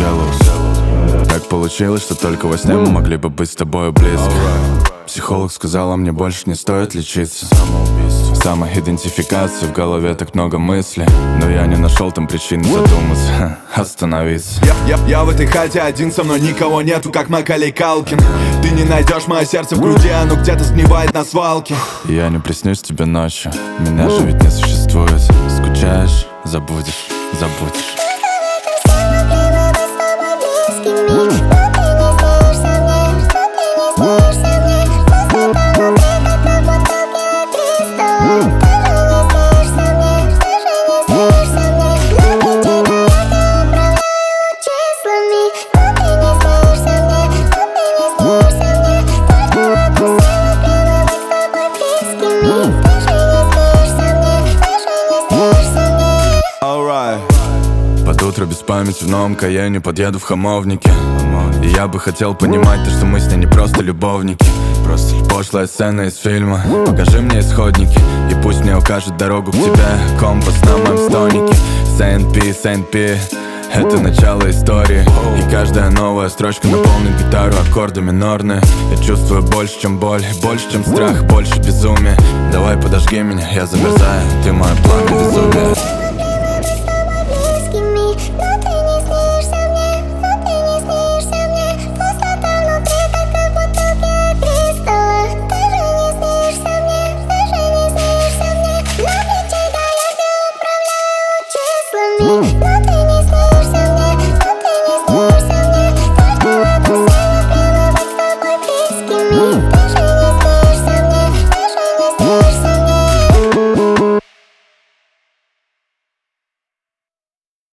Gallows. Так получилось, что только во сне мы могли бы быть с тобой близко. Психолог сказала, мне больше не стоит лечиться. Самоидентификации, в голове так много мыслей, но я не нашел там причин задуматься, остановиться. Я в этой хате один, со мной никого нету, как Макалей Калкин. Ты не найдешь мое сердце в груди, оно где-то сгнивает на свалке. Я не приснюсь тебе ночью, меня же ведь не существует. Скучаешь, забудешь, забудешь. Под утро без памяти в новом Каене подъеду в Хамовнике. И я бы хотел понимать то, что мы с ней не просто любовники. Просто пошлая сцена из фильма. Покажи мне исходники, и пусть мне укажет дорогу к тебе компас на моем стонике. Saint-P, это начало истории. И каждая новая строчка наполнит гитару аккорды минорные. Я чувствую больше, чем боль, больше, чем страх, больше безумия. Давай подожги меня, я замерзаю, ты мое пламя безумия.